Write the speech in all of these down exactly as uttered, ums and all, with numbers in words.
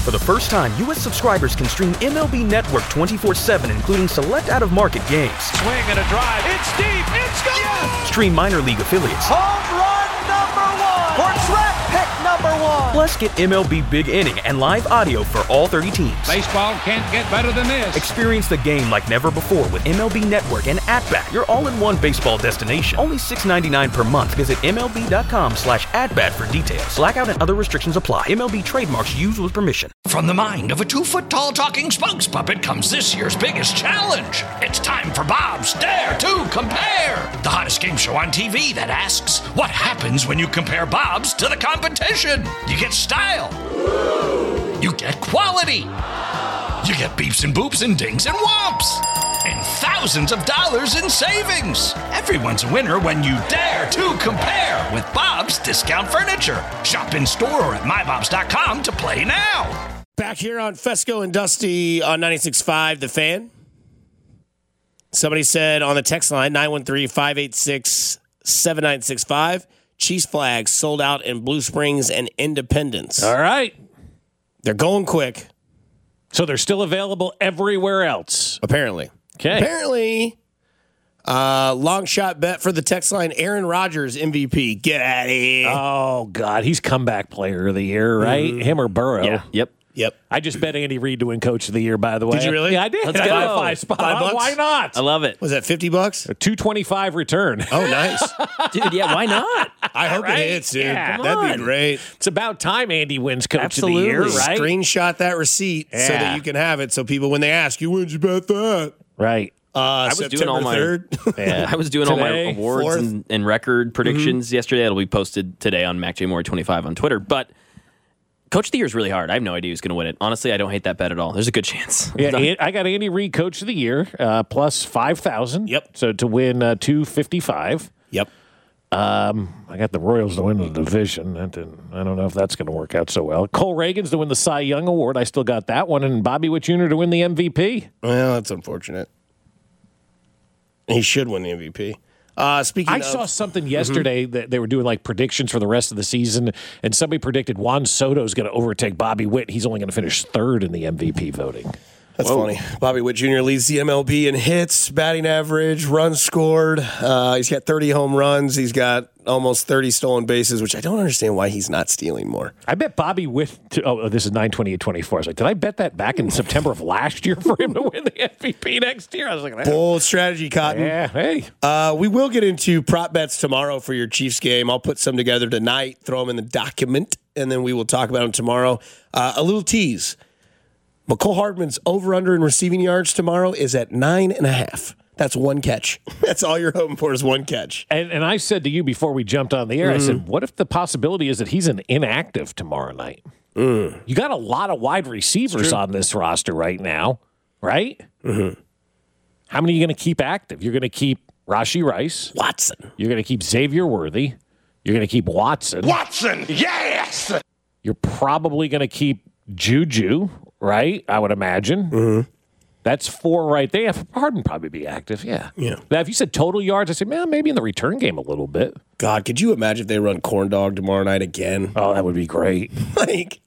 For the first time, U S subscribers can stream M L B Network twenty-four seven, including select out-of-market games. Swing and a drive. It's deep. It's gone. Yes! Stream minor league affiliates. Home run number one. For draft pick number one. Plus, get M L B Big Inning and live audio for all thirty teams. Baseball can't get better than this. Experience the game like never before with M L B Network and At-Bat, your all-in-one baseball destination. Only six dollars and ninety-nine cents per month. Visit M L B dot com slash at-bat for details. Blackout and other restrictions apply. M L B trademarks used with permission. From the mind of a two-foot-tall talking spokes puppet comes this year's biggest challenge. It's time for Bob's Dare to Compare, the hottest game show on T V that asks, what happens when you compare Bob's to the competition? You get style. You get quality. You get beeps and boops and dings and whomps. And thousands of dollars in savings. Everyone's a winner when you dare to compare with Bob's Discount Furniture. Shop in store or at my bobs dot com to play now. Back here on Fesco and Dusty on ninety-six point five, The Fan. Somebody said on the text line, nine one three, five eight six, seven nine six five, Chiefs flags sold out in Blue Springs and Independence. All right. They're going quick. So they're still available everywhere else. Apparently. Okay. Apparently, uh, long shot bet for the text line, Aaron Rodgers, M V P. Get out of here. Oh, God. He's comeback player of the year, right? Mm-hmm. Him or Burrow? Yeah. Yep. Yep. I just bet Andy Reid to win Coach of the Year, by the way. Did you really? Yeah, I did. Let's I go. got five spot Five on. bucks? Why not? I love it. Was that fifty bucks? A two twenty-five return. Oh, nice. Dude, yeah, why not? I hope Right? it hits, dude. Yeah. Come That'd on. be great. It's about time Andy wins Coach Absolutely. of the Year, right? Screenshot that receipt so Yeah. that you can have it. So people, when they ask you, when'd you bet that? Right. Uh, I was September doing all my third. Yeah. I was doing all my Today, awards fourth. and, and record predictions yesterday. It'll be posted today on Mac J Moore twenty-five on Twitter. But Coach of the Year is really hard. I have no idea who's going to win it. Honestly, I don't hate that bet at all. There's a good chance. Yeah, An- I got Andy Reid Coach of the Year uh, plus five thousand. Yep. So to win uh, two fifty-five. Yep. Um, I got the Royals to win the division. That didn't, I don't know if that's going to work out so well. Cole Reagan's to win the Cy Young Award. I still got that one. And Bobby Witt Junior to win the M V P. Well, that's unfortunate. He should win the M V P. Uh, speaking I of, saw something yesterday that they were doing like predictions for the rest of the season, and somebody predicted Juan Soto is going to overtake Bobby Witt. He's only going to finish third in the M V P voting. That's Whoa. funny. Bobby Witt Junior leads the M L B in hits, batting average, runs scored. Uh, he's got thirty home runs. He's got almost thirty stolen bases, which I don't understand why he's not stealing more. I bet Bobby Witt. To, oh, this is nine twenty-eight twenty-four. I was like, did I bet that back in September of last year for him to win the M V P next year? I was like, eh. Bold strategy, Cotton. Yeah, hey. Uh, we will get into prop bets tomorrow for your Chiefs game. I'll put some together tonight, throw them in the document, and then we will talk about them tomorrow. Uh, a little tease. McCole Hardman's over-under in receiving yards tomorrow is at nine and a half. That's one catch. That's all you're hoping for is one catch. And, and I said to you before we jumped on the air, mm. I said, what if the possibility is that he's an inactive tomorrow night? Mm. You got a lot of wide receivers on this roster right now, right? Mm-hmm. How many are you going to keep active? You're going to keep Rashee Rice. Watson. You're going to keep Xavier Worthy. You're going to keep Watson. Watson, yes! You're probably going to keep Juju, right? I would imagine. Mm-hmm. That's four right there. Harden probably be active, yeah. Yeah. Now, if you said total yards, I said, man, maybe in the return game a little bit. God, could you imagine if they run corn dog tomorrow night again? Oh, that would be great. like,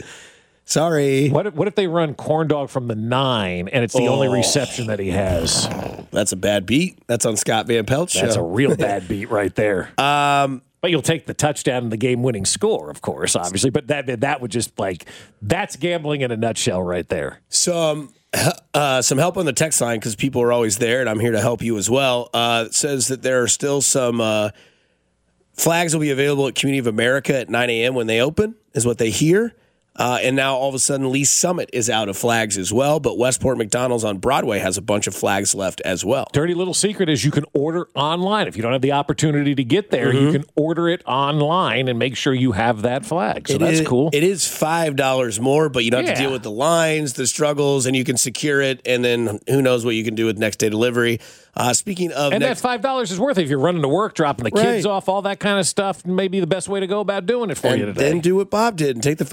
sorry. What if, what if they run corn dog from the nine and it's the oh. only reception that he has? That's a bad beat. That's on Scott Van Pelt's show. That's a real bad beat right there. Um, but you'll take the touchdown and the game-winning score, of course, obviously. But that that would just like that's gambling in a nutshell right there. So. Um, Uh, some help on the text line because people are always there, and I'm here to help you as well. Uh, it says that there are still some uh, flags will be available at Community of America at nine a.m. when they open, is what they hear. Uh, and now all of a sudden, Lee Summit is out of flags as well, but Westport McDonald's on Broadway has a bunch of flags left as well. Dirty little secret is you can order online. If you don't have the opportunity to get there, mm-hmm. you can order it online and make sure you have that flag. So it that's is, cool. It is five dollars more, but you don't have yeah. to deal with the lines, the struggles, and you can secure it, and then who knows what you can do with next day delivery. Uh, speaking of and next- that five dollars is worth it if you're running to work, dropping the kids right. off, all that kind of stuff, maybe the best way to go about doing it for and you today. then do what Bob did and take the five dollars you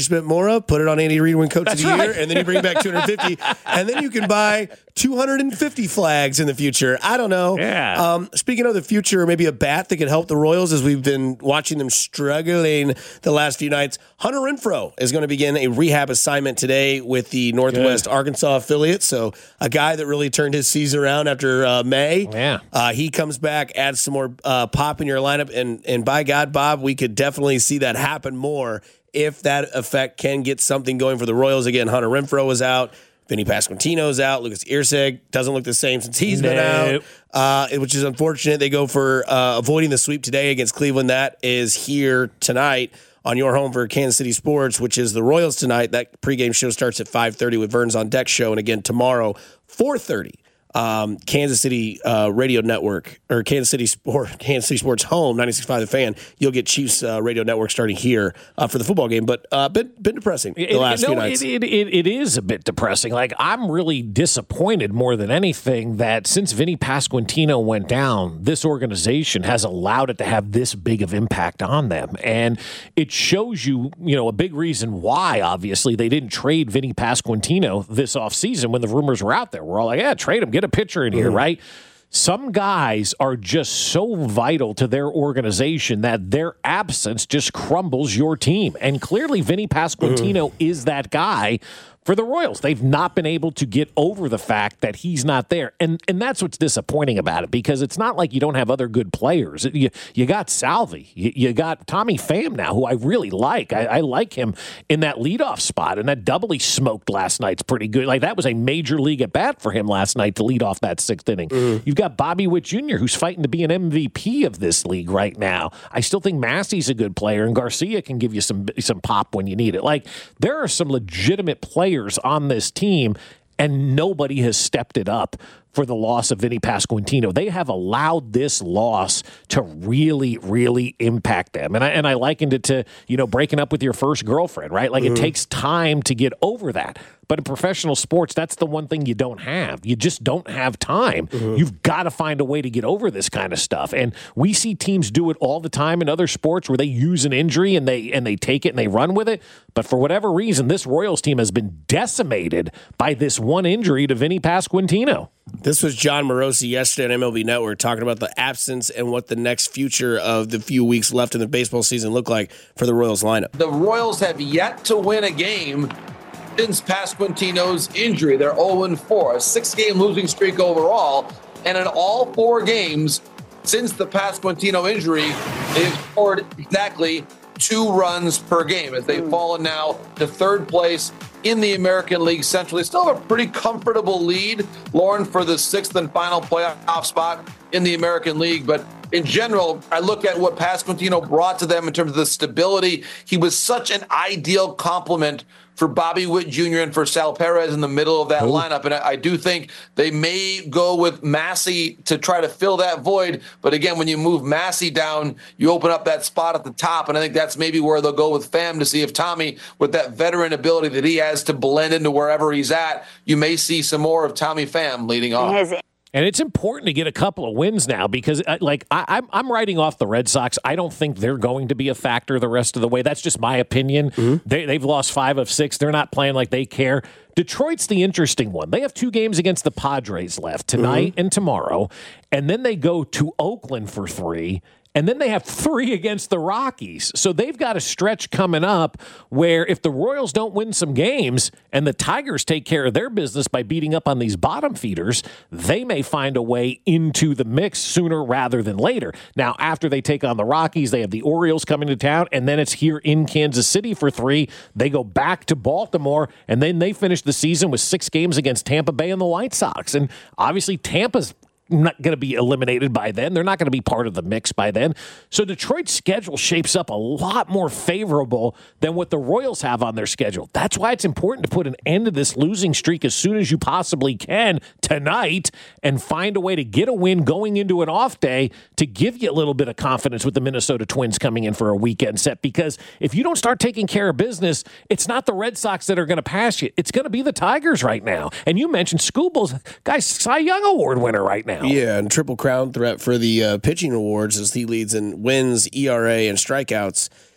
spent more of, put it on Andy Reid win Coach That's of the right. Year, and then you bring back two hundred fifty, and then you can buy two hundred fifty flags in the future. I don't know. Yeah. Um, speaking of the future, maybe a bat that could help the Royals as we've been watching them struggling the last few nights. Hunter Renfroe is going to begin a rehab assignment today with the Northwest Good. Arkansas affiliate. So a guy that really turned his season around after uh, May. Yeah. Uh, he comes back, adds some more uh, pop in your lineup, and and by God, Bob, we could definitely see that happen more if that effect can get something going for the Royals. Again, Hunter Renfroe is out. Vinny Pasquantino's out. Lucas Irseg doesn't look the same since he's been Nope. out, uh, which is unfortunate. They go for uh, avoiding the sweep today against Cleveland. That is here tonight on your home for Kansas City Sports, which is the Royals tonight. That pregame show starts at five thirty with Vern's on Deck show. And again, tomorrow, four thirty. Um, Kansas City uh, Radio Network or Kansas City Sport, Kansas City Sports Home, ninety-six point five The Fan. You'll get Chiefs uh, Radio Network starting here uh, for the football game, but uh, been been depressing the It- last no, few nights. It, it, it, it is a bit depressing. Like, I'm really disappointed more than anything that since Vinny Pasquantino went down, this organization has allowed it to have this big of impact on them. And it shows you, you know, a big reason why, obviously, they didn't trade Vinny Pasquantino this offseason when the rumors were out there. We're all like, yeah, trade him, get a pitcher in here, right? Some guys are just so vital to their organization that their absence just crumbles your team. And clearly, Vinny Pasquantino is that guy for the Royals. They've not been able to get over the fact that he's not there. And and that's what's disappointing about it, because it's not like you don't have other good players. You, you got Salvi. You, you got Tommy Pham now, who I really like. I, I like him in that leadoff spot, and that double he smoked last night's pretty good. Like, that was a major league at bat for him last night to lead off that sixth inning. Mm. You've got Bobby Witt Junior, who's fighting to be an M V P of this league right now. I still think Massey's a good player, and Garcia can give you some some pop when you need it. Like, there are some legitimate players on this team, and nobody has stepped it up for the loss of Vinny Pasquantino. They have allowed this loss to really, really impact them. And I, and I likened it to, you know, breaking up with your first girlfriend, right? Like, mm-hmm. it takes time to get over that. But in professional sports, that's the one thing you don't have. You just don't have time. Mm-hmm. You've got to find a way to get over this kind of stuff. And we see teams do it all the time in other sports where they use an injury and they and they take it and they run with it. But for whatever reason, this Royals team has been decimated by this one injury to Vinny Pasquantino. This was John Morosi yesterday on M L B Network talking about the absence and what the next future of the few weeks left in the baseball season look like for the Royals lineup. The Royals have yet to win a game since Pasquantino's injury. They're oh and four, a six-game losing streak overall. And in all four games since the Pasquantino injury, they've scored exactly two runs per game as they've fallen now to third place in the American League Central. They still have a pretty comfortable lead, Lauren, for the sixth and final playoff spot in the American League. But in general, I look at what Pasquantino brought to them in terms of the stability. He was such an ideal complement for Bobby Witt Junior and for Sal Perez in the middle of that Ooh. lineup. And I, I do think they may go with Massey to try to fill that void. But again, when you move Massey down, you open up that spot at the top. And I think that's maybe where they'll go with Pham to see if Tommy, with that veteran ability that he has to blend into wherever he's at, you may see some more of Tommy Pham leading off. And it's important to get a couple of wins now because, like, I, I'm I'm writing off the Red Sox. I don't think they're going to be a factor the rest of the way. That's just my opinion. Mm-hmm. They, they've lost five of six. They're not playing like they care. Detroit's the interesting one. They have two games against the Padres left, tonight mm-hmm. and tomorrow, and then they go to Oakland for three. And then they have three against the Rockies. So they've got a stretch coming up where if the Royals don't win some games and the Tigers take care of their business by beating up on these bottom feeders, they may find a way into the mix sooner rather than later. Now, after they take on the Rockies, they have the Orioles coming to town, and then it's here in Kansas City for three. They go back to Baltimore, and then they finish the season with six games against Tampa Bay and the White Sox. And obviously Tampa's not going to be eliminated by then. They're not going to be part of the mix by then. So Detroit's schedule shapes up a lot more favorable than what the Royals have on their schedule. That's why it's important to put an end to this losing streak as soon as you possibly can tonight and find a way to get a win going into an off day to give you a little bit of confidence with the Minnesota Twins coming in for a weekend set. Because if you don't start taking care of business, it's not the Red Sox that are going to pass you. It's going to be the Tigers right now. And you mentioned Skubal's guy's Cy Young Award winner right now. Yeah, and triple crown threat for the uh, pitching awards as he leads in wins, E R A, and strikeouts.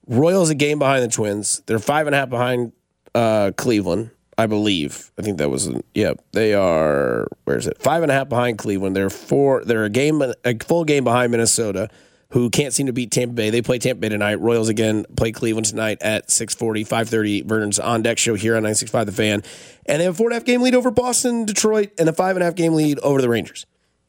Royals a game behind the Twins. They're five and a half behind uh, Cleveland, I believe. I think that was yeah. They are where is it? Five and a half behind Cleveland. They're four. They're a game, a full game behind Minnesota, who can't seem to beat Tampa Bay. They play Tampa Bay tonight. Royals again play Cleveland tonight at six forty, five thirty. Vernon's On Deck show here on ninety-six point five The Fan, and they have a four and a half game lead over Boston, Detroit, and a five and a half game lead over the Rangers.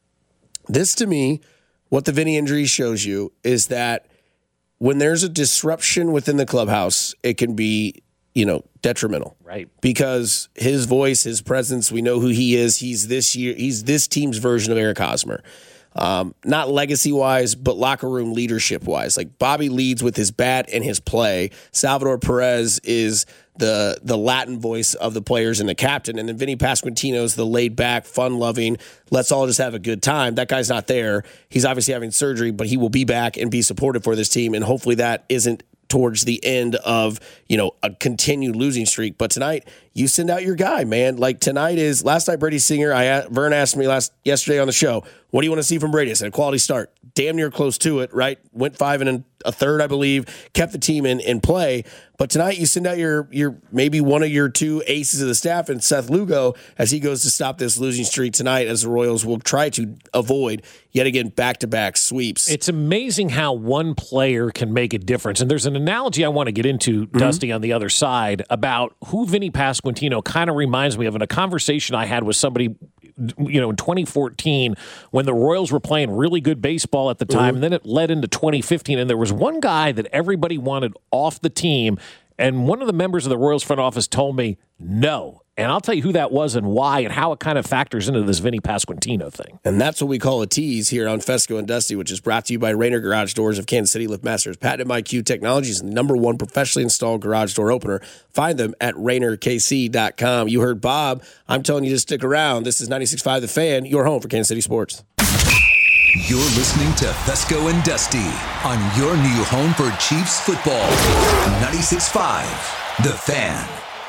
This to me, what the Vinny injury shows you is that when there's a disruption within the clubhouse, it can be, you know, detrimental. Right. Because his voice, his presence, we know who he is. He's this year, he's this team's version of Eric Hosmer. Um, not legacy-wise, but locker room leadership-wise. Like, Bobby leads with his bat and his play. Salvador Perez is the the Latin voice of the players and the captain. And then Vinny Pasquantino's the laid-back, fun-loving, let's all just have a good time. That guy's not there. He's obviously having surgery, but he will be back and be supportive for this team. And hopefully that isn't towards the end of, you know, a continued losing streak. But tonight, you send out your guy, man. Like, tonight is, last night, Brady Singer, I Vern asked me last yesterday on the show, what do you want to see from Brady? I said, quality start. Damn near close to it, right? Went five and a third, I believe, kept the team in, in play. But tonight, you send out your, your maybe one of your two aces of the staff, and Seth Lugo, as he goes to stop this losing streak tonight, as the Royals will try to avoid, yet again, back-to-back sweeps. It's amazing how one player can make a difference. And there's an analogy I want to get into, mm-hmm. Dusty, on the other side, about who Vinny Pasquantino kind of reminds me of in a conversation I had with somebody, you know, in twenty fourteen, when the Royals were playing really good baseball at the time, mm-hmm. and then it led into twenty fifteen, and there was one guy that everybody wanted off the team, and one of the members of the Royals front office told me, no. And I'll tell you who that was and why and how it kind of factors into this Vinny Pasquantino thing. And that's what we call a tease here on Fesco and Dusty, which is brought to you by Rainer Garage Doors of Kansas City LiftMasters. Patented by Q Technologies, the number one professionally installed garage door opener. Find them at Rainer K C dot com. You heard Bob. I'm telling you to stick around. This is ninety-six point five The Fan, your home for Kansas City sports. You're listening to Fesco and Dusty on your new home for Chiefs football. ninety-six point five The Fan.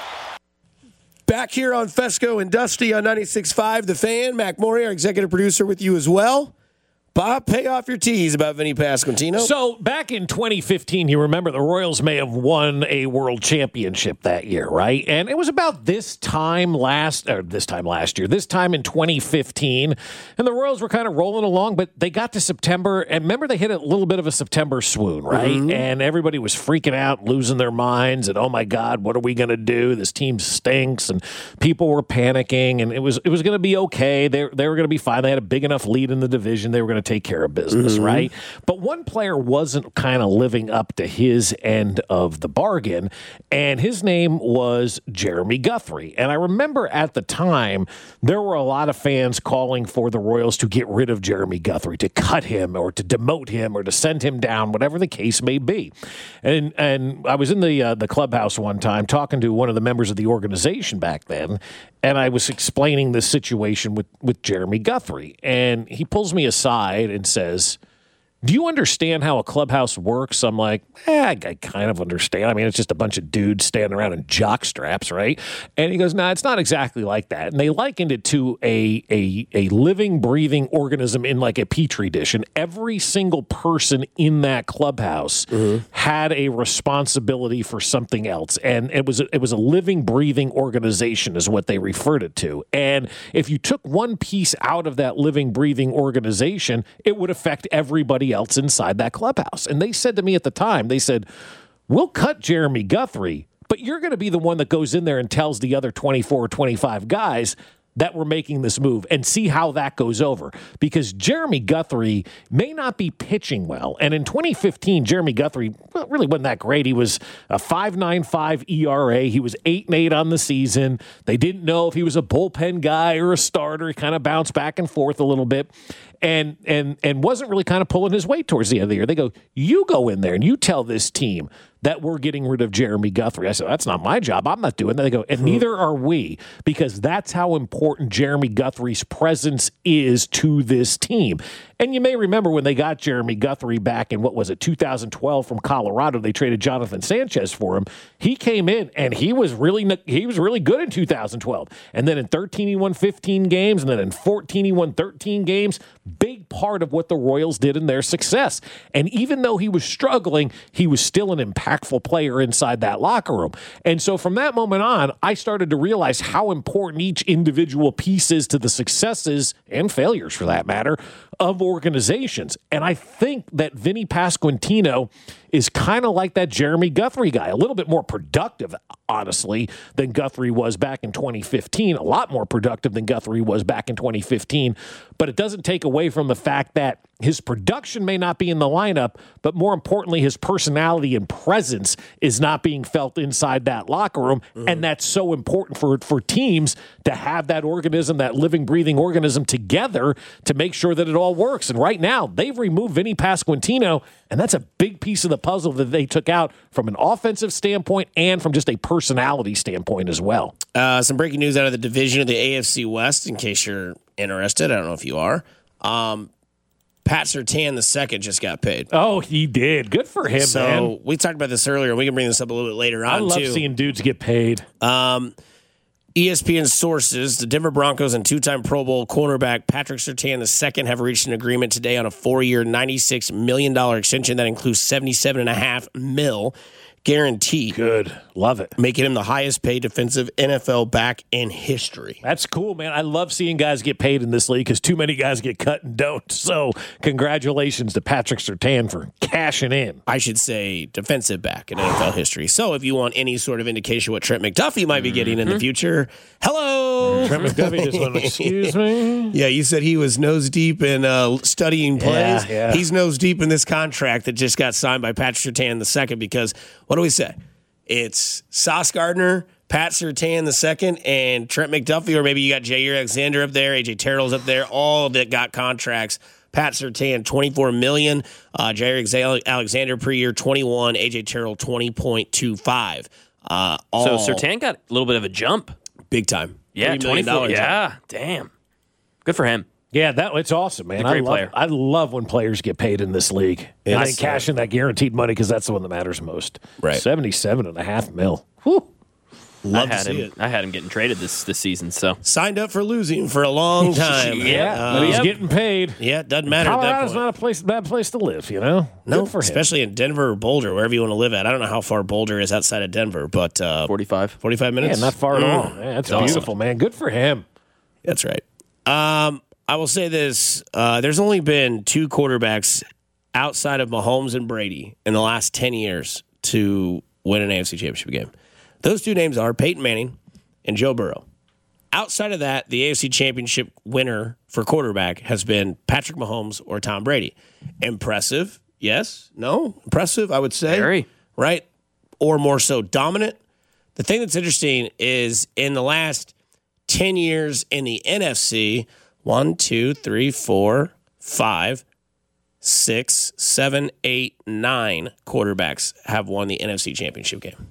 Back here on Fesco and Dusty on ninety-six point five The Fan. Mac Maury, our executive producer, with you as well. Bob, pay off your tease about Vinny Pasquantino. So back in twenty fifteen, you remember the Royals may have won a world championship that year, right? And it was about this time last, or this time last year, this time in twenty fifteen, and the Royals were kind of rolling along, but they got to September, and remember they hit a little bit of a September swoon, right? Mm-hmm. And everybody was freaking out, losing their minds, and oh my God, what are we going to do? This team stinks, and people were panicking, and it was it was going to be okay. They, they were going to be fine. They had a big enough lead in the division. They were going to take care of business, mm-hmm. right? But one player wasn't kind of living up to his end of the bargain, and his name was Jeremy Guthrie. And I remember at the time, there were a lot of fans calling for the Royals to get rid of Jeremy Guthrie, to cut him or to demote him or to send him down, whatever the case may be. And and I was in the uh, the clubhouse one time talking to one of the members of the organization back then, and I was explaining this situation with, with Jeremy Guthrie. And he pulls me aside and says, do you understand how a clubhouse works? I'm like, eh, I, I kind of understand. I mean, it's just a bunch of dudes standing around in jock straps, right? And he goes, no, nah, it's not exactly like that. And they likened it to a, a, a living, breathing organism in like a petri dish. And every single person in that clubhouse mm-hmm. had a responsibility for something else. And it was, it was a living, breathing organization is what they referred it to. And if you took one piece out of that living, breathing organization, it would affect everybody else inside that clubhouse. And they said to me at the time, they said, we'll cut Jeremy Guthrie, but you're going to be the one that goes in there and tells the other twenty-four, twenty-five guys that we're making this move and see how that goes over. Because Jeremy Guthrie may not be pitching well. And in twenty fifteen, Jeremy Guthrie well, really wasn't that great. He was a five point nine five E R A. He was eight and eight on the season. They didn't know if he was a bullpen guy or a starter. He kind of bounced back and forth a little bit. And and and wasn't really kind of pulling his weight towards the end of the year. They go, you go in there and you tell this team that we're getting rid of Jeremy Guthrie. I said, that's not my job. I'm not doing that. They go, and neither are we, because that's how important Jeremy Guthrie's presence is to this team. And you may remember when they got Jeremy Guthrie back in, what was it, two thousand twelve from Colorado, they traded Jonathan Sanchez for him. He came in, and he was really he was really good in two thousand twelve. And then in thirteen, he won fifteen games, and then in fourteen, he won thirteen games. Big part of what the Royals did in their success. And even though he was struggling, he was still an impactful player inside that locker room. And so from that moment on, I started to realize how important each individual piece is to the successes and failures, for that matter, of organizations. And I think that Vinny Pasquantino is kind of like that Jeremy Guthrie guy, a little bit more productive, honestly, than Guthrie was back in twenty fifteen, a lot more productive than Guthrie was back in twenty fifteen. But it doesn't take away from the fact that his production may not be in the lineup, but more importantly, his personality and presence is not being felt inside that locker room. Mm-hmm. And that's so important for, for teams to have that organism, that living, breathing organism together to make sure that it all works. And right now, they've removed Vinny Pasquantino, and that's a big piece of the puzzle that they took out from an offensive standpoint and from just a personality standpoint as well. Uh, some breaking news out of the division of the A F C West, in case you're interested. I don't know if you are. Um, Pat Surtain the second just got paid. Oh, he did. Good for him, so, man. So we talked about this earlier. We can bring this up a little bit later on, I love too. seeing dudes get paid. Um, E S P N sources, the Denver Broncos and two-time Pro Bowl cornerback Patrick Surtain the second have reached an agreement today on a four-year, ninety-six million dollars extension that includes seventy-seven point five mil guaranteed. Good. Love it. Making him the highest paid defensive N F L back in history. That's cool, man. I love seeing guys get paid in this league because too many guys get cut and don't. So congratulations to Patrick Surtain for cashing in. I should say defensive back in N F L history. So if you want any sort of indication what Trent McDuffie might be getting in the future, hello. Trent McDuffie just went, excuse me? Yeah, you said he was nose deep in uh, studying plays. Yeah, yeah. He's nose deep in this contract that just got signed by Patrick Surtain the second because, what do we say? It's Sauce Gardner, Pat Surtain the second, and Trent McDuffie, or maybe you got Jair Alexander up there, A J Terrell's up there, all that got contracts. Pat Surtain, twenty-four million dollars. Uh, Jair Alexander per year, twenty-one. A J Terrell, twenty point two five. Uh, so Surtain got a little bit of a jump. Big time. Yeah, twenty-four. Yeah, jump. Damn. Good for him. Yeah, that it's awesome, man. He's a great I love, player. I love when players get paid in this league. And I cash in that guaranteed money because that's the one that matters most. Right. seventy-seven and a half mil. Whew. Love I had to see him. it. I had him getting traded this this season. So signed up for losing for a long time. Yeah, uh, but he's yep. getting paid. Yeah, it doesn't matter. Colorado's at that point. not a place, bad place to live, you know? No, Good for him. especially in Denver or Boulder, wherever you want to live at. I don't know how far Boulder is outside of Denver, but uh, forty-five. forty-five minutes. Yeah, not far at Mm. all. Yeah, that's Awesome. beautiful, man. Good for him. That's right. Um, I will say this: uh, there's only been two quarterbacks outside of Mahomes and Brady in the last ten years to win an A F C Championship game. Those two names are Peyton Manning and Joe Burrow. Outside of that, the A F C Championship winner for quarterback has been Patrick Mahomes or Tom Brady. Impressive, yes, no, impressive, I would say. Very. Right? Or more so dominant. The thing that's interesting is in the last ten years in the N F C, one, two, three, four, five, six, seven, eight, nine quarterbacks have won the N F C Championship game.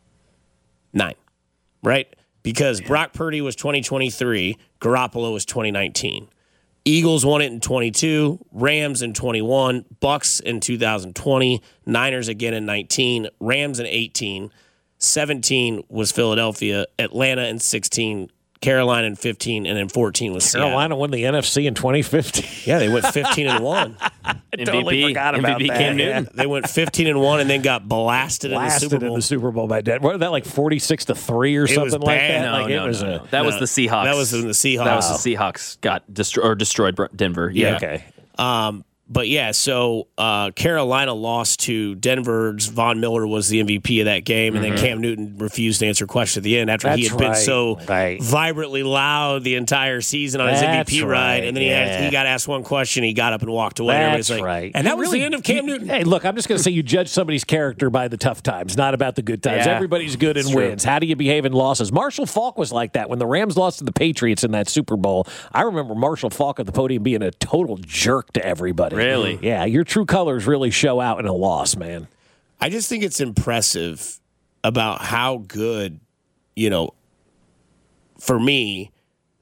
Nine, right? Because Brock Purdy was twenty twenty-three, Garoppolo was twenty nineteen. Eagles won it in twenty-two, Rams in twenty-one, Bucks in two thousand twenty, Niners again in nineteen, Rams in eighteen, seventeen was Philadelphia, Atlanta in sixteen, Carolina in fifteen, and then fourteen was Carolina Seattle. won the N F C in twenty fifteen. Yeah, they went fifteen and one. Totally forgot about M V P that. Cam Yeah. Newton. They went fifteen and one and then got blasted, Blasted in the Super Bowl. in the Super Bowl by Denver. What was that, like forty-six to three or was something like bad. that? No, like, no, it was no, a, no. That was no. the Seahawks. That was in the Seahawks. That was the Seahawks got destroyed or destroyed Br- Denver. Yeah. Yeah. Okay. Um, but yeah, so uh, Carolina lost to Denver's. Von Miller was the M V P of that game, and then Cam Newton refused to answer questions at the end after he That's had been right. so Right. vibrantly loud the entire season on his That's M V P right. ride. And then he Yeah. had, he got asked one question, he got up and walked away. That's Everybody's like, right. And that You was really- the end of Cam you- Newton. Hey, look, I'm just going to say you judge somebody's character by the tough times, not about the good times. Yeah. Everybody's good and It's true. wins. How do you behave in losses? Marshall Faulk was like that when the Rams lost to the Patriots in that Super Bowl. I remember Marshall Faulk at the podium being a total jerk to everybody. Really? Yeah, your true colors really show out in a loss, man. I just think it's impressive about how good, you know, for me,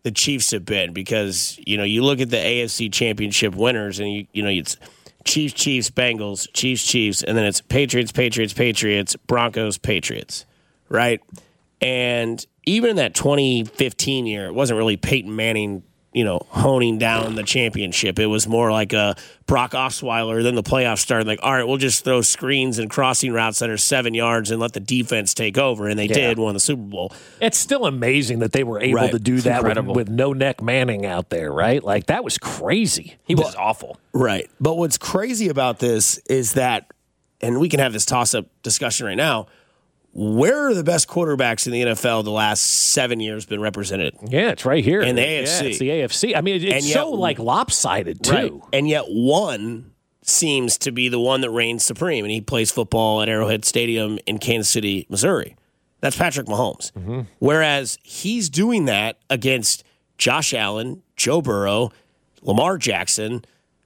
the Chiefs have been, because, you know, you look at the A F C Championship winners and, you you know, it's Chiefs, Chiefs, Bengals, Chiefs, Chiefs, and then it's Patriots, Patriots, Patriots, Broncos, Patriots, right? And even in that twenty fifteen year, it wasn't really Peyton Manning, you know, honing down the championship. It was more like a Brock Osweiler. Then the playoffs started. Like, all right, we'll just throw screens and crossing routes that are seven yards and let the defense take over. And they Yeah. did, won the Super Bowl. It's still amazing that they were able Right. to do that with, incredible. with no neck Manning out there, right? Like, that was crazy. He was awful. Right. But what's crazy about this is that, and we can have this toss-up discussion right now, where are the best quarterbacks in the N F L the last seven years been represented? Yeah, it's right here. In the Yeah, A F C. it's the A F C. I mean, it- it's And yet- so, like, lopsided, too. Right. And yet one seems to be the one that reigns supreme, and he plays football at Arrowhead Stadium in Kansas City, Missouri. That's Patrick Mahomes. Mm-hmm. Whereas he's doing that against Josh Allen, Joe Burrow, Lamar Jackson,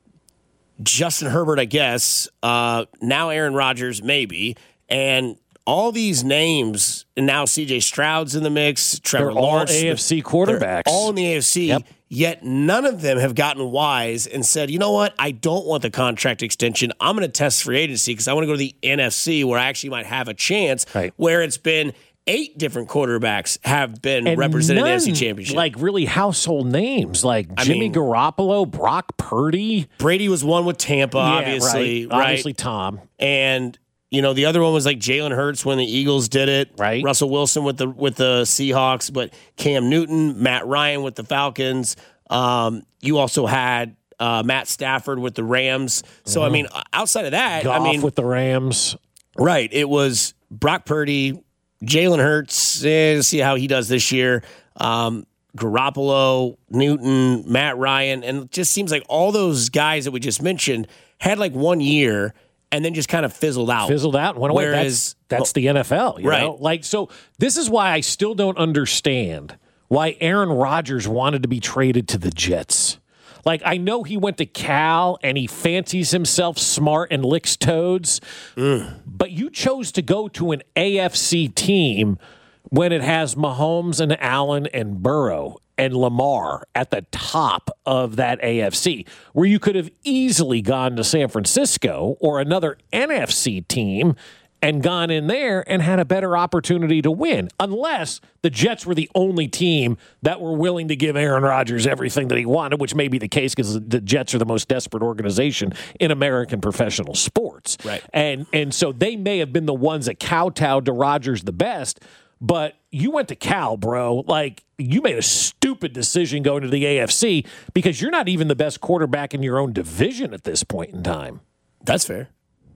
Justin Herbert, I guess, uh, now Aaron Rodgers, maybe, and all these names, and now C J Stroud's in the mix, Trevor They're all Lawrence. A F C They're quarterbacks. all in the A F C, Yep. yet none of them have gotten wise and said, you know what, I don't want the contract extension. I'm going to test free agency because I want to go to the N F C where I actually might have a chance, Right. where it's been eight different quarterbacks have been And represented in the N F C none, Championship. like, really household names, like I Jimmy mean- Garoppolo, Brock Purdy. Brady was one with Tampa, Yeah, obviously, right. right? Obviously, Tom. And you know, the other one was like Jalen Hurts when the Eagles did it. Right. Russell Wilson with the with the Seahawks, but Cam Newton, Matt Ryan with the Falcons. Um, you also had uh, Matt Stafford with the Rams. So I mean, outside of that, Goff I mean, with the Rams. right? It was Brock Purdy, Jalen Hurts. Eh, see how he does this year. Um, Garoppolo, Newton, Matt Ryan, and it just seems like all those guys that we just mentioned had like one year and then just kind of fizzled out. Fizzled out and went away. Whereas- That's, that's the N F L, you Right. know? Like, so this is why I still don't understand why Aaron Rodgers wanted to be traded to the Jets. Like, I know he went to Cal and he fancies himself smart and licks toads, but you chose to go to an A F C team when it has Mahomes and Allen and Burrow and Lamar at the top of that A F C, where you could have easily gone to San Francisco or another N F C team and gone in there and had a better opportunity to win, unless the Jets were the only team that were willing to give Aaron Rodgers everything that he wanted, which may be the case because the Jets are the most desperate organization in American professional sports. Right. And, and so they may have been the ones that kowtowed to Rodgers the best, but you went to Cal, bro. Like, you made a stupid decision going to the A F C because you're not even the best quarterback in your own division at this point in time. That's fair.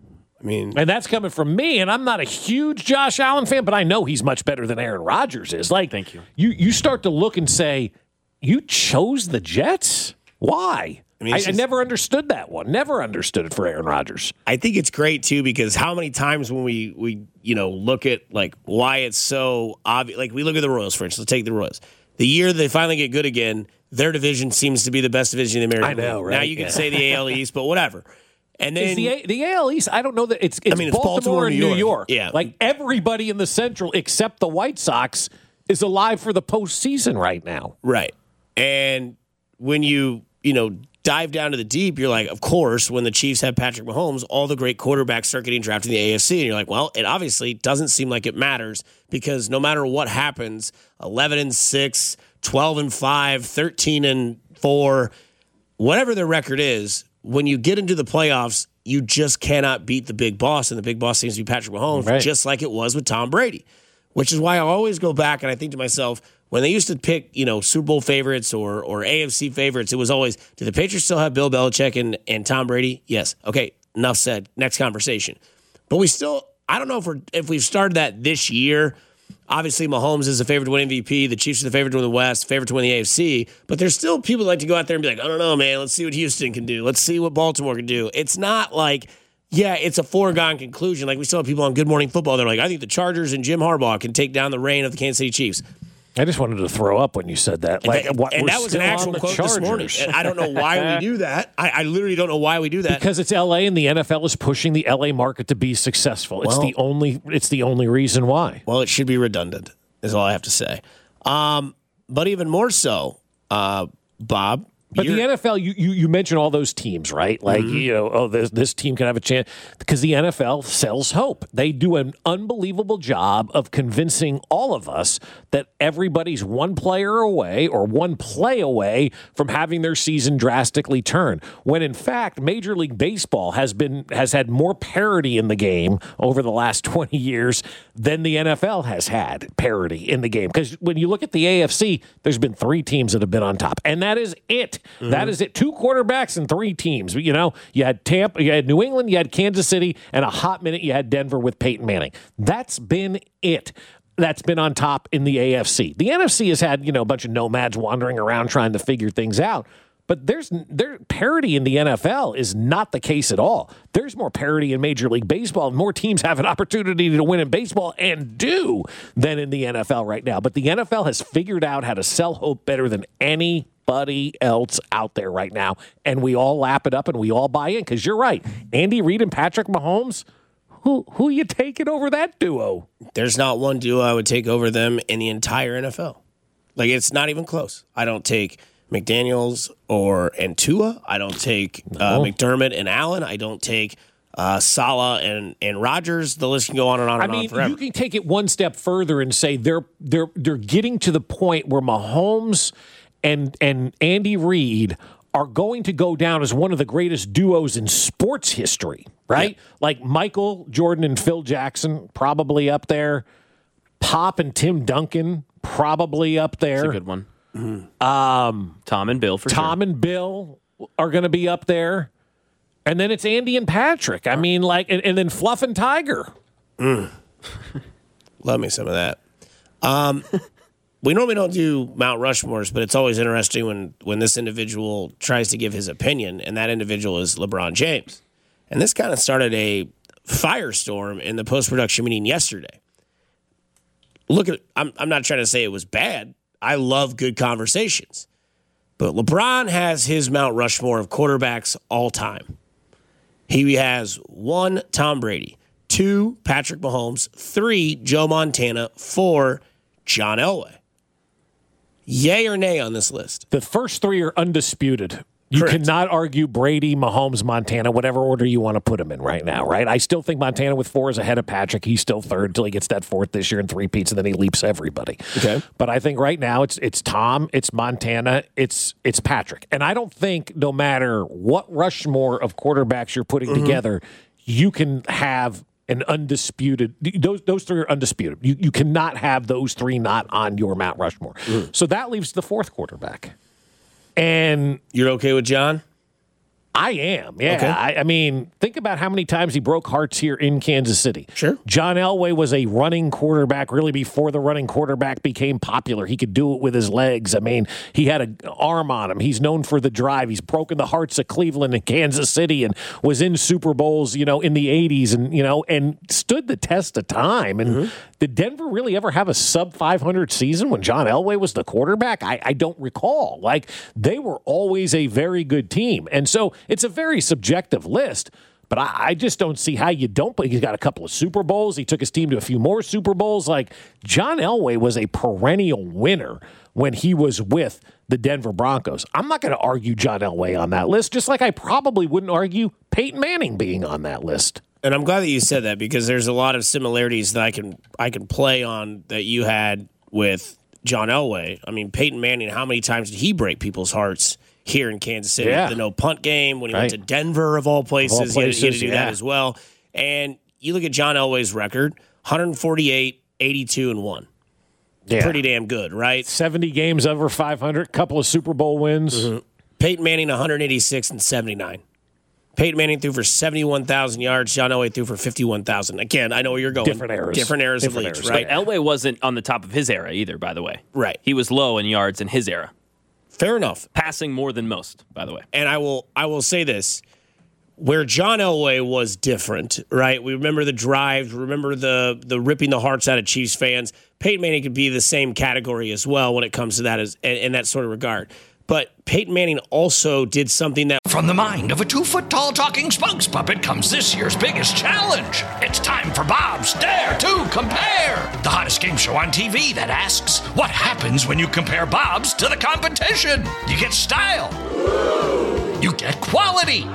I mean, And that's coming from me, and I'm not a huge Josh Allen fan, but I know he's much better than Aaron Rodgers is. Like, Thank you. You, you start to look and say, you chose the Jets? Why? I mean, I, it's I just- never understood that one. Never understood it for Aaron Rodgers. I think it's great too because how many times when we we you know look at like why it's so obvious, like we look at the Royals, for instance. Let's take the Royals. The year they finally get good again, their division seems to be the best division in the American I know, League. right? Now you can Yeah. say the A L East, but whatever. And then Is the A, the A L East, I don't know that it's, it's, I mean, it's Baltimore, Baltimore, and New New York. York. Yeah. Like everybody in the Central except the White Sox is alive for the postseason right now. right, and when you you know dive down to the deep, you're like, of course, when the Chiefs have Patrick Mahomes, all the great quarterbacks start getting drafted in the A F C, and you're like, well, it obviously doesn't seem like it matters because no matter what happens, eleven and six, twelve and five, thirteen and four, whatever their record is, when you get into the playoffs, you just cannot beat the big boss, and the big boss seems to be Patrick Mahomes, Right. just like it was with Tom Brady, which is why I always go back and I think to myself, when they used to pick, you know, Super Bowl favorites or or A F C favorites, it was always, do the Patriots still have Bill Belichick and, and Tom Brady? Yes. Okay, enough said. Next conversation. But we still, I don't know if we're if we've started that this year. Obviously, Mahomes is the favorite to win M V P. The Chiefs are the favorite to win the West, favorite to win the A F C. But there's still people that like to go out there and be like, I don't know, man. Let's see what Houston can do. Let's see what Baltimore can do. It's not like, yeah, it's a foregone conclusion. Like we still have people on Good Morning Football. They're like, I think the Chargers and Jim Harbaugh can take down the reign of the Kansas City Chiefs. I just wanted to throw up when you said that. Like, and what, and we're that was still an on actual the quote this morning. Chargers. And I don't know why we do that. I, I literally don't know why we do that. Because it's L A and the N F L is pushing the L A market to be successful. It's Well- the only. It's the only reason why. Well, it should be redundant, is all I have to say. Um, but even more so, uh, Bob. But the N F L, you, you you mentioned all those teams, right? Like, mm-hmm. you know, oh, this, this team can have a chance. Because the N F L sells hope. They do an unbelievable job of convincing all of us that everybody's one player away or one play away from having their season drastically turn. When, in fact, Major League Baseball has been has had more parity in the game over the last twenty years than the N F L has had parity in the game. Because when you look at the A F C, there's been three teams that have been on top. And that is it. Mm-hmm. That is it. Two quarterbacks and three teams. You know, you had Tampa, you had New England, you had Kansas City, and a hot minute you had Denver with Peyton Manning. That's been it. That's been on top in the A F C. The N F C has had, you know, a bunch of nomads wandering around trying to figure things out. But there's there parity in the N F L is not the case at all. There's more parity in Major League Baseball. More teams have an opportunity to win in baseball and do than in the N F L right now. But the N F L has figured out how to sell hope better than anybody else out there right now. And we all lap it up and we all buy in because you're right. Andy Reid and Patrick Mahomes, who who you taking over that duo? There's not one duo I would take over them in the entire N F L. Like, it's not even close. I don't take McDaniels or and Tua. I don't take uh, No. McDermott and Allen. I don't take uh, Salah and and Rodgers. The list can go on and on I and mean, on forever. you can take it one step further and say they're they're they're getting to the point where Mahomes and and Andy Reid are going to go down as one of the greatest duos in sports history, right? Yeah. Like Michael Jordan and Phil Jackson, probably up there. Pop and Tim Duncan, probably up there. That's a good one. Mm-hmm. Um, Tom and Bill for Tom sure. and Bill are going to be up there. And then it's Andy and Patrick. I mean, like, and, and then Fluff and Tiger. Mm. Love me some of that. Um, we normally don't do Mount Rushmores, but it's always interesting when, when this individual tries to give his opinion, and that individual is LeBron James. And this kind of started a firestorm in the post-production meeting yesterday. Look at, I'm, I'm not trying to say it was bad. I love good conversations. But LeBron has his Mount Rushmore of quarterbacks all time. He has one, Tom Brady, two, Patrick Mahomes, three, Joe Montana, four, John Elway. Yay or nay on this list? The first three are undisputed. You Correct. cannot argue Brady, Mahomes, Montana, whatever order you want to put them in right now, right? I still think Montana with four is ahead of Patrick. He's still third until he gets that fourth this year and three peats, and then he leaps everybody. Okay. But I think right now it's it's Tom, it's Montana, it's it's Patrick. And I don't think no matter what Rushmore of quarterbacks you're putting mm-hmm. together, you can have an undisputed those those three are undisputed. You you cannot have those three not on your Mount Rushmore. Mm. So that leaves the fourth quarterback. And you're okay with John? I am, yeah. Okay. I, I mean, think about how many times he broke hearts here in Kansas City. Sure. John Elway was a running quarterback really before the running quarterback became popular. He could do it with his legs. I mean, he had an arm on him. He's known for the drive. He's broken the hearts of Cleveland and Kansas City and was in Super Bowls, you know, in the eighties and, you know, and stood the test of time. And mm-hmm. did Denver really ever have a sub five hundred season when John Elway was the quarterback? I, I don't recall. Like, they were always a very good team. And so it's a very subjective list, but I, I just don't see how you don't. But he's got a couple of Super Bowls. He took his team to a few more Super Bowls. Like, John Elway was a perennial winner when he was with the Denver Broncos. I'm not going to argue John Elway on that list, just like I probably wouldn't argue Peyton Manning being on that list. And I'm glad that you said that because there's a lot of similarities that I can I can play on that you had with John Elway. I mean, Peyton Manning, how many times did he break people's hearts here in Kansas City? Yeah. The no punt game when he right. went to Denver, of all places, Of all places he, had, he had to do yeah. that as well. And you look at John Elway's record, one forty-eight, eighty-two, and one. Yeah. Pretty damn good, right? seventy games over five hundred, couple of Super Bowl wins. Mm-hmm. Peyton Manning, one eighty-six and seventy-nine. Peyton Manning threw for seventy-one thousand yards. John Elway threw for fifty-one thousand. Again, I know where you're going. Different eras. Different eras Different of leagues, eras. right? But Elway wasn't on the top of his era either, by the way. Right. He was low in yards in his era. Fair enough. Passing more than most, by the way. And I will I will say this. Where John Elway was different, right? We remember the drives, remember the the ripping the hearts out of Chiefs fans. Peyton Manning could be the same category as well when it comes to that as in, in that sort of regard. But Peyton Manning also did something that... From the mind of a two-foot-tall talking spokes puppet comes this year's biggest challenge. It's time for Bob's Dare to Compare, the hottest game show on T V that asks, what happens when you compare Bob's to the competition? You get style. You get quality.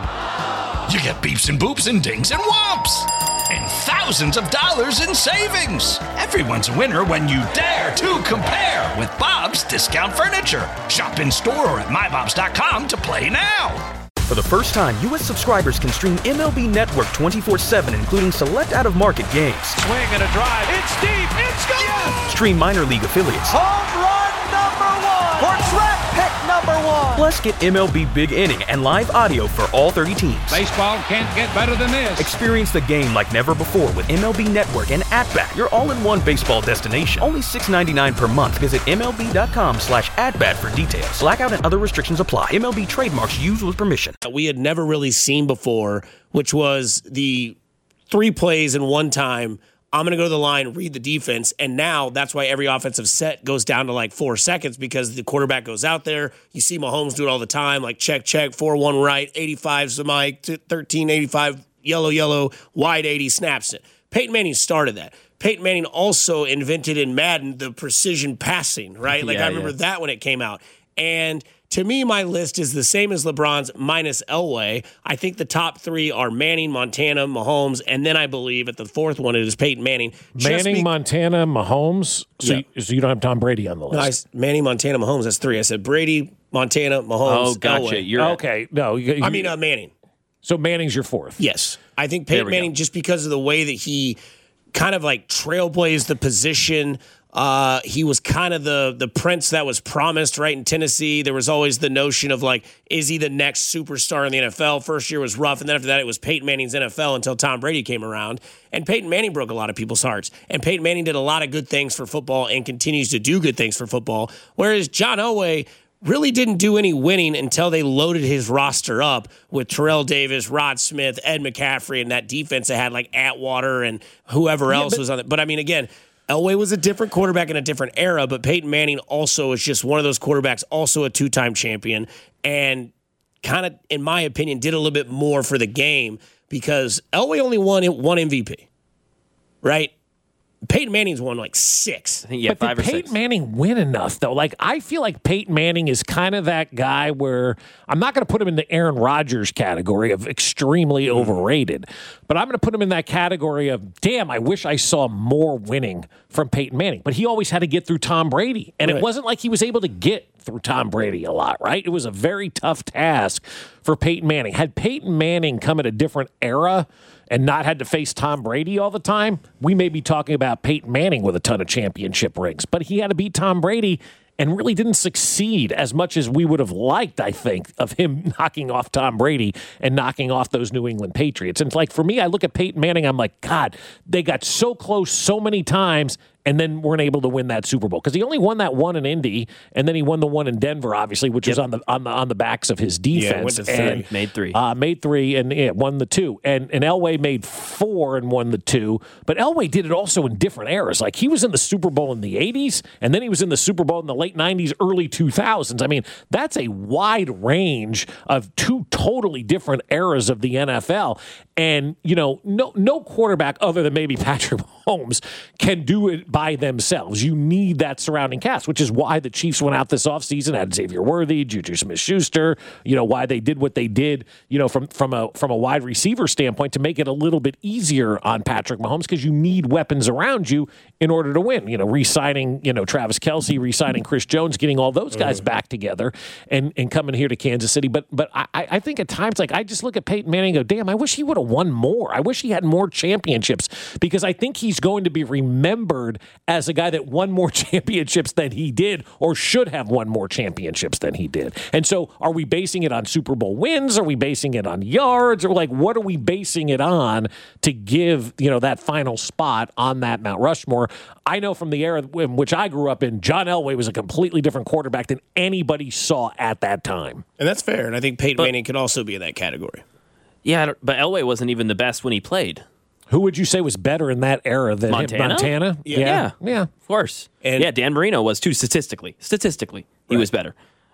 You get beeps and boops and dings and whomps. And thousands of dollars in savings. Everyone's a winner when you dare to compare with Bob's Discount Furniture. Shop in store or at my bobs dot com to play now. For the first time, U S subscribers can stream M L B Network twenty-four seven, including select out-of-market games. Swing and a drive. It's deep. It's gone. Yes. Stream minor league affiliates. Home run number one. For draft pick number one. Plus, get M L B Big Inning and live audio for all thirty teams. Baseball can't get better than this. Experience the game like never before with M L B Network and At-Bat, your all-in-one baseball destination. Only six dollars and ninety-nine cents per month. Visit M L B dot com slash at-bat for details. Blackout and other restrictions apply. M L B trademarks used with permission. We had never really seen before, which was the three plays in one time. I'm going to go to the line, read the defense, and now that's why every offensive set goes down to like four seconds because the quarterback goes out there. You see Mahomes do it all the time, like check, check, four one right, eighty-five's the mic, thirteen eighty-five, yellow, yellow, wide eighty, snaps it. Peyton Manning started that. Peyton Manning also invented in Madden the precision passing, right? Like yeah, I remember yeah. that when it came out. And to me, my list is the same as LeBron's minus Elway. I think the top three are Manning, Montana, Mahomes, and then I believe at the fourth one it is Peyton Manning. Manning, be- Montana, Mahomes. So, Yeah. you, so you don't have Tom Brady on the No, I, list. Manning, Montana, Mahomes. That's three. I said Brady, Montana, Mahomes. Oh, gotcha. Elway. You're okay. No, you, you, I mean uh, Manning. so Manning's your fourth. Yes, I think There Peyton we Manning go. just because of the way that he kind of like trailblazed the position. Uh, he was kind of the the prince that was promised, right, in Tennessee. There was always the notion of like, is he the next superstar in the N F L? First year was rough, and then after that it was Peyton Manning's N F L until Tom Brady came around. And Peyton Manning broke a lot of people's hearts. And Peyton Manning did a lot of good things for football and continues to do good things for football. Whereas John Elway really didn't do any winning until they loaded his roster up with Terrell Davis, Rod Smith, Ed McCaffrey, and that defense that had like Atwater and whoever else but- was on it. But I mean, again, Elway was a different quarterback in a different era, but Peyton Manning also is just one of those quarterbacks, also a two-time champion, and kind of, in my opinion, did a little bit more for the game because Elway only won one M V P, right? Peyton Manning's won like six. I think you have but five did or Peyton six. Manning win enough, though? Like, I feel like Peyton Manning is kind of that guy where I'm not going to put him in the Aaron Rodgers category of extremely overrated, but I'm going to put him in that category of, damn, I wish I saw more winning from Peyton Manning. But he always had to get through Tom Brady, and Right. it wasn't like he was able to get through Tom Brady a lot, right? It was a very tough task for Peyton Manning. Had Peyton Manning come at a different era and not had to face Tom Brady all the time, we may be talking about Peyton Manning with a ton of championship rings. But he had to beat Tom Brady and really didn't succeed as much as we would have liked, I think, of him knocking off Tom Brady and knocking off those New England Patriots. And like for me, I look at Peyton Manning, I'm like, God, they got so close so many times and then weren't able to win that Super Bowl because he only won that one in Indy, and then he won the one in Denver, obviously, which was on the on the on the backs of his defense. Yeah, went to three. And, Made three. uh, made three, and yeah, won the two. And and Elway made four and won the two. But Elway did it also in different eras. Like he was in the Super Bowl in the eighties, and then he was in the Super Bowl in the late nineties, early two thousands. I mean, that's a wide range of two totally different eras of the N F L. And you know, no no quarterback other than maybe Patrick Mahomes can do it by themselves. You need that surrounding cast, which is why the Chiefs went out this offseason, had Xavier Worthy, Juju Smith-Schuster, you know, why they did what they did, you know, from from a from a wide receiver standpoint to make it a little bit easier on Patrick Mahomes because you need weapons around you in order to win. You know, re-signing, you know, Travis Kelce, re-signing Chris Jones, getting all those guys back together and, and coming here to Kansas City. But but I, I think at times, like, I just look at Peyton Manning and go, damn, I wish he would have won more. I wish he had more championships because I think he's going to be remembered as a guy that won more championships than he did or should have won more championships than he did. And so are we basing it on Super Bowl wins? Are we basing it on yards? Or like, what are we basing it on to give, you know, that final spot on that Mount Rushmore? I know from the era in which I grew up in, John Elway was a completely different quarterback than anybody saw at that time. And that's fair. And I think Peyton Manning could also be in that category. Yeah, I don't- but Elway wasn't even the best when he played. Who would you say was better in that era than him? Montana? Montana? Yeah. yeah. Of course. And- yeah, Dan Marino was too statistically. Statistically, he was better.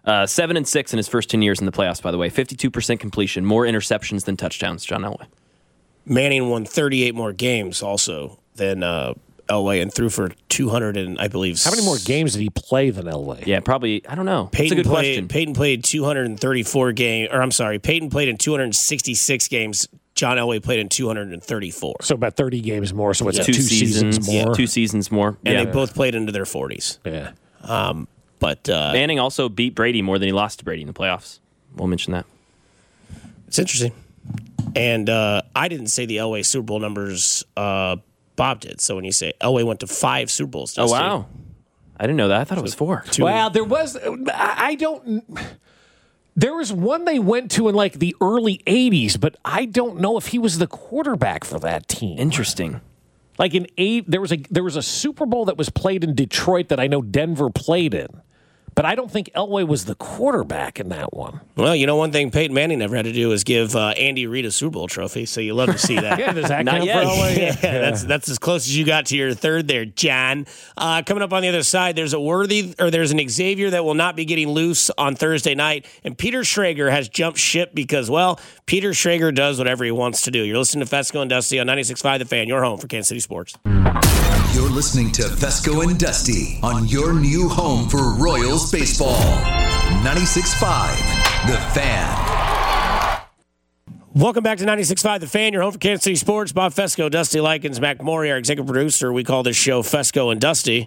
Uh, seven and six in his first ten years in the playoffs, by the way. fifty-two percent completion, more interceptions than touchdowns, John Elway. Manning won thirty-eight more games also than uh, Elway and threw for two hundred and I believe. How many more games did he play than Elway? Yeah, probably. I don't know. Peyton That's a good played, question. Peyton played two hundred thirty-four games, or I'm sorry, Peyton played in two hundred sixty-six games. John Elway played in two hundred thirty-four. So about thirty games more. So it's yeah. two, two seasons, seasons more. Yeah, two seasons more. And yeah. they both played into their forties. Yeah. Um, but uh, Manning also beat Brady more than he lost to Brady in the playoffs. We'll mention that. It's interesting. And uh, I didn't say the Elway Super Bowl numbers. Uh, Bob did. So when you say Elway went to five Super Bowls. Oh, wow. I didn't know that. I thought so it was four. Two. Well, there was. I don't. There was one they went to in like the early eighties, but I don't know if he was the quarterback for that team. Interesting. Like in eight, there was a there was a Super Bowl that was played in Detroit that I know Denver played in, but I don't think Elway was the quarterback in that one. Well, you know, one thing Peyton Manning never had to do is give uh, Andy Reid a Super Bowl trophy, so you love to see that. Yeah, does that Not count yet. for Elway? yeah, yeah, that's that's as close as you got to your third there, John. Uh, coming up on the other side, there's a worthy or there's an Xavier that will not be getting loose on Thursday night, and Peter Schrager has jumped ship because, well, Peter Schrager does whatever he wants to do. You're listening to Fesco and Dusty on ninety-six point five The Fan, your home for Kansas City sports. You're listening to Fesco and Dusty on your new home for Royals baseball. ninety-six point five The Fan. Welcome back to ninety-six point five The Fan, your home for Kansas City sports. Bob Fesco, Dusty Likens, Mac Maury, our executive producer. We call this show Fesco and Dusty.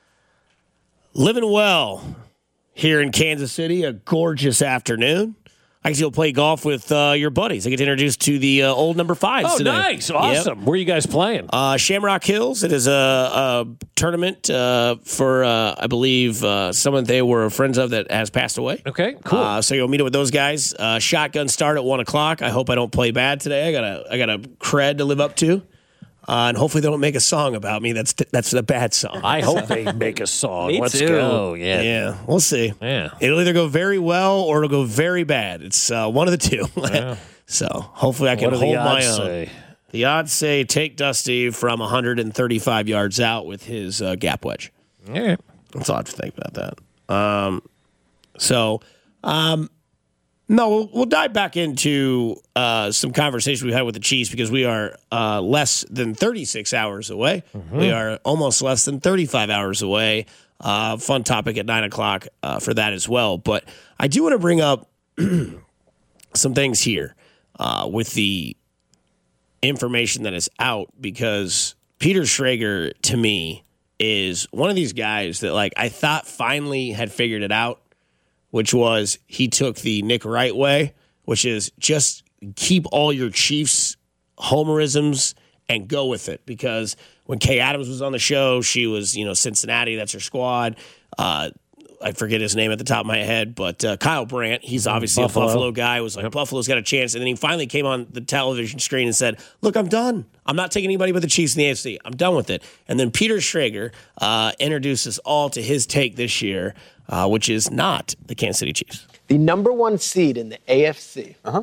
Living well here in Kansas City, a gorgeous afternoon. I guess you'll play golf with uh, your buddies. I get introduced to the uh, old number fives Oh, today. nice. Awesome. Yep. Where are you guys playing? Uh, Shamrock Hills. It is a, a tournament uh, for, uh, I believe, uh, someone they were friends of that has passed away. Okay, cool. Uh, so you'll meet up with those guys. Uh, shotgun start at one o'clock. I hope I don't play bad today. I got a I got a cred to live up to. Uh, and hopefully they don't make a song about me. That's that's a bad song. I hope they make a song. Me Let's too. go. Yeah. Yeah, we'll see. Yeah. It'll either go very well or it'll go very bad. It's uh, one of the two. Yeah. So hopefully I can What do hold the my odds own. say? The odds say take Dusty from one hundred thirty-five yards out with his uh, gap wedge. Yeah. That's all I have to think about that. Um, so, um, no, we'll, we'll dive back into uh, some conversation we had with the Chiefs because we are uh, less than thirty-six hours away. Mm-hmm. We are almost less than thirty-five hours away. Uh, fun topic at nine o'clock uh, for that as well. But I do want to bring up some things here uh, with the information that is out because Peter Schrager, to me, is one of these guys that, like, I thought finally had figured it out, which was he took the Nick Wright way, which is just keep all your Chiefs homerisms and go with it. Because when Kay Adams was on the show, she was, you know, Cincinnati, that's her squad. Uh, I forget his name at the top of my head, but uh, Kyle Brandt, he's obviously Buffalo. a Buffalo guy, was like, yep. Buffalo's got a chance. And then he finally came on the television screen and said, look, I'm done. I'm not taking anybody but the Chiefs in the A F C. I'm done with it. And then Peter Schrager uh, introduced us all to his take this year, uh, which is not the Kansas City Chiefs. The number one seed in the A F C. Uh-huh.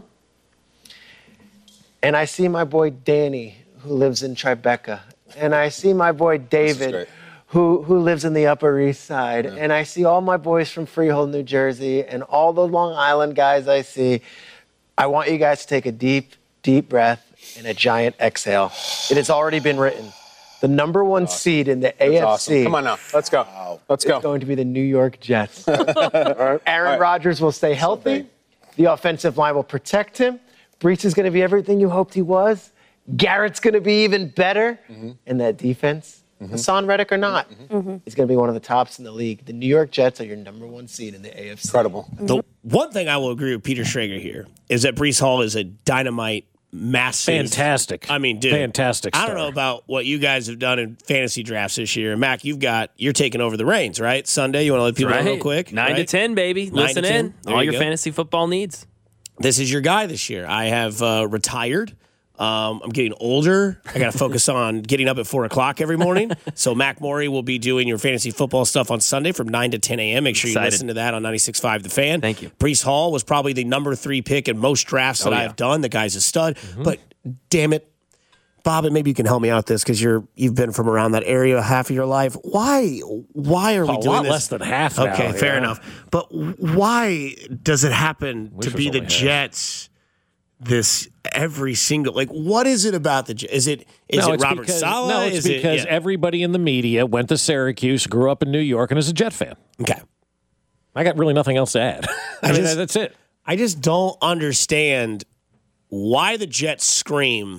And I see my boy Danny, who lives in Tribeca. And I see my boy David, who, who lives in the Upper East Side. Yeah. And I see all my boys from Freehold, New Jersey, and all the Long Island guys I see. I want you guys to take a deep, deep breath and a giant exhale. It has already been written. The number one awesome. seed in the That's A F C. Awesome. Come on now. Let's go. Wow. Let's go. It's going to be the New York Jets. All right. Aaron right. Rodgers will stay healthy. So the offensive line will protect him. Brees is going to be everything you hoped he was. Garrett's going to be even better. Mm-hmm. And that defense, mm-hmm. Hassan Reddick or not, mm-hmm. is going to be one of the tops in the league. The New York Jets are your number one seed in the A F C. Incredible. Mm-hmm. The one thing I will agree with Peter Schrager here is that Brees Hall is a dynamite, massive. Fantastic. I mean, dude. Fantastic I don't know about what you guys have done in fantasy drafts this year. Mac, you've got, you're taking over the reins, right? Sunday, you want to let people right. know real quick? Nine right? to ten, baby. Nine Listen to ten. in. There All you your go. fantasy football needs. This is your guy this year. I have uh, retired. Um, I'm getting older. I got to focus on getting up at four o'clock every morning. So Mac Maury will be doing your fantasy football stuff on Sunday from nine to ten a.m. Make sure Excited. you listen to that on ninety-six point five The Fan. Thank you. Brees Hall was probably the number three pick in most drafts that oh, yeah. I've done. The guy's a stud. Mm-hmm. But damn it, Bob, and maybe you can help me out with this because you're you've been from around that area half of your life. Why why are we a doing lot this? less than half now, Okay, fair yeah. enough. But why does it happen Wish to it be was the only half. Jets this every single like what is it about the Jets? Is it is no, it it's Robert because, Saleh? No, it's is because it, yeah. everybody in the media went to Syracuse, grew up in New York, and is a Jet fan. Okay. I got really nothing else to add. I, I mean, just- that's it. I just don't understand why the Jets scream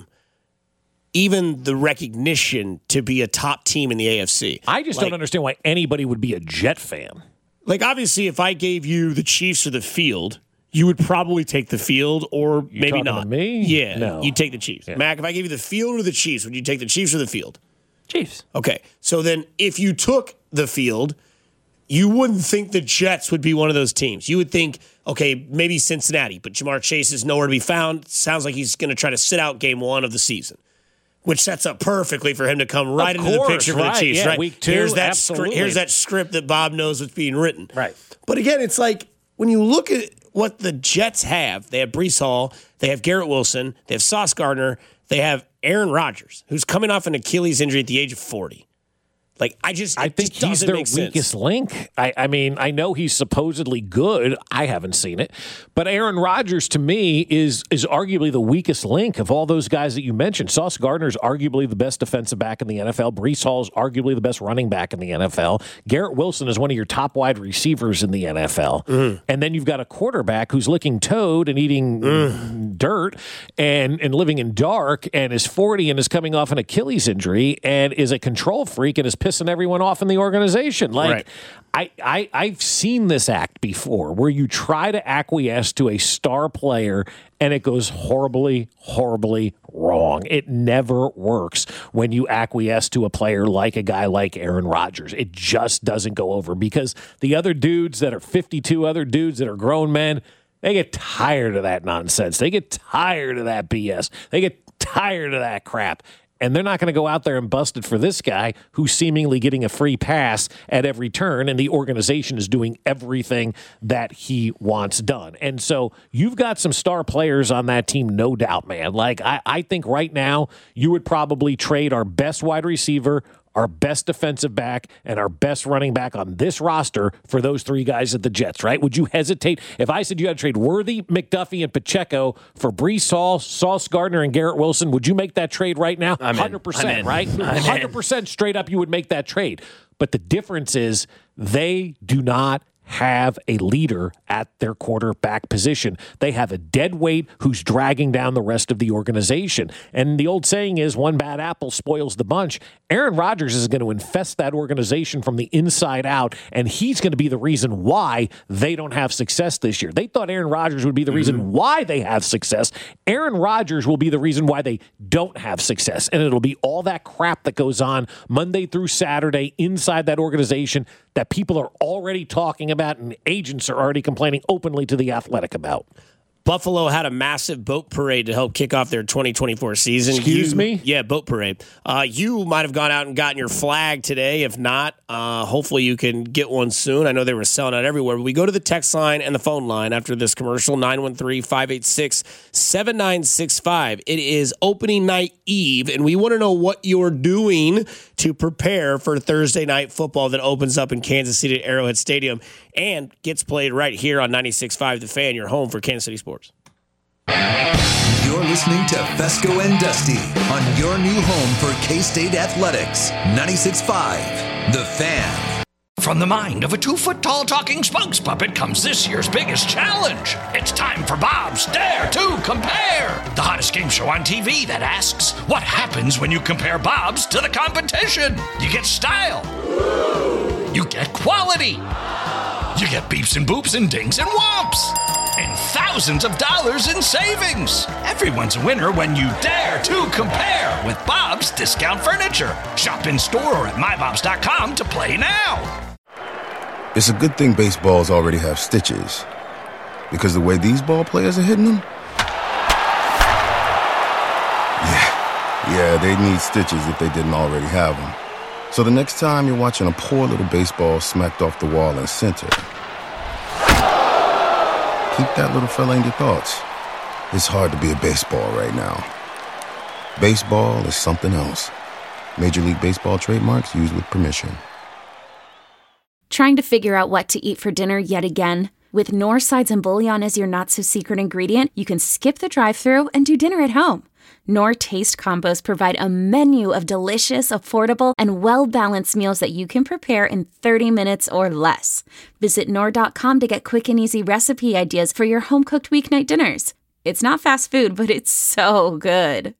even the recognition to be a top team in the A F C. I just Like- don't understand why anybody would be a Jet fan. Like, obviously, if I gave you the Chiefs or the field, you would probably take the field or You maybe talking not. to me? Yeah, No. you'd take the Chiefs. Yeah. Mac, if I gave you the field or the Chiefs, would you take the Chiefs or the field? Chiefs. Okay, so then if you took the field, you wouldn't think the Jets would be one of those teams. You would think, okay, maybe Cincinnati, but Jamar Chase is nowhere to be found. Sounds like he's going to try to sit out game one of the season, which sets up perfectly for him to come right Of into the course, picture for the right, Chiefs. yeah, right? week two, here's that absolutely. Scri- here's that script that Bob knows what's being written. Right. But again, it's like when you look at what the Jets have, they have Breece Hall, they have Garrett Wilson, they have Sauce Gardner, they have Aaron Rodgers, who's coming off an Achilles injury at the age of forty. Like, I just, I it think just he's doesn't their make sense. weakest link. I, I mean, I know he's supposedly good. I haven't seen it, but Aaron Rodgers to me is is arguably the weakest link of all those guys that you mentioned. Sauce Gardner is arguably the best defensive back in the N F L. Breece Hall is arguably the best running back in the N F L. Garrett Wilson is one of your top wide receivers in the N F L. Mm. And then you've got a quarterback who's licking toad and eating Mm. dirt and and living in dark and is forty and is coming off an Achilles injury and is a control freak and is pissing everyone off in the organization. Like, Right. I, I, I've seen this act before where you try to acquiesce to a star player and it goes horribly, horribly wrong. It never works when you acquiesce to a player like a guy like Aaron Rodgers. It just doesn't go over because the other dudes that are fifty-two other dudes that are grown men, they get tired of that nonsense. They get tired of that B S. They get tired of that crap. And they're not going to go out there and bust it for this guy who's seemingly getting a free pass at every turn, and the organization is doing everything that he wants done. And so you've got some star players on that team, no doubt, man. Like, I, I think right now you would probably trade our best wide receiver, our best defensive back, and our best running back on this roster for those three guys at the Jets, right? Would you hesitate? If I said you had to trade Worthy, McDuffie, and Pacheco for Breece Hall, Sauce Gardner, and Garrett Wilson, would you make that trade right now? I'm in. one hundred percent, I'm in. right? I'm in. one hundred percent straight up you would make that trade. But the difference is they do not have a leader at their quarterback position. They have a dead weight who's dragging down the rest of the organization. And the old saying is one bad apple spoils the bunch. Aaron Rodgers is going to infest that organization from the inside out, and he's going to be the reason why they don't have success this year. They thought Aaron Rodgers would be the reason Mm-hmm. why they have success. Aaron Rodgers will be the reason why they don't have success. And it'll be all that crap that goes on Monday through Saturday inside that organization that people are already talking about and agents are already complaining openly to The Athletic about. Buffalo had a massive boat parade to help kick off their twenty twenty-four season. Excuse You- me? Yeah, boat parade. Uh, you might have gone out and gotten your flag today. If not, uh, hopefully you can get one soon. I know they were selling out everywhere. But we go to the text line and the phone line after this commercial, nine one three, five eight six, seven nine six five. It is opening night eve, and we want to know what you're doing to prepare for Thursday night football that opens up in Kansas City at Arrowhead Stadium and gets played right here on ninety-six point five The Fan, your home for Kansas City sports. You're listening to Fesco and Dusty on your new home for K-State Athletics. ninety-six point five The Fan. From the mind of a two-foot-tall talking spokes puppet comes this year's biggest challenge. It's time for Bob's Dare to Compare, the hottest game show on T V that asks, what happens when you compare Bob's to the competition? You get style. You get quality. You get beeps and boops and dings and whomps. And thousands of dollars in savings. Everyone's a winner when you dare to compare with Bob's Discount Furniture. Shop in store or at my bobs dot com to play now. It's a good thing baseballs already have stitches, because the way these ball players are hitting them, yeah, yeah, they need stitches if they didn't already have them. So the next time you're watching a poor little baseball smacked off the wall in center, keep that little fella in your thoughts. It's hard to be a baseball right now. Baseball is something else. Major League Baseball trademarks used with permission. Trying to figure out what to eat for dinner yet again? With Knorr sides and bouillon as your not-so-secret ingredient, you can skip the drive-thru and do dinner at home. Knorr Taste Combos provide a menu of delicious, affordable, and well-balanced meals that you can prepare in thirty minutes or less. Visit Knorr dot com to get quick and easy recipe ideas for your home-cooked weeknight dinners. It's not fast food, but it's so good.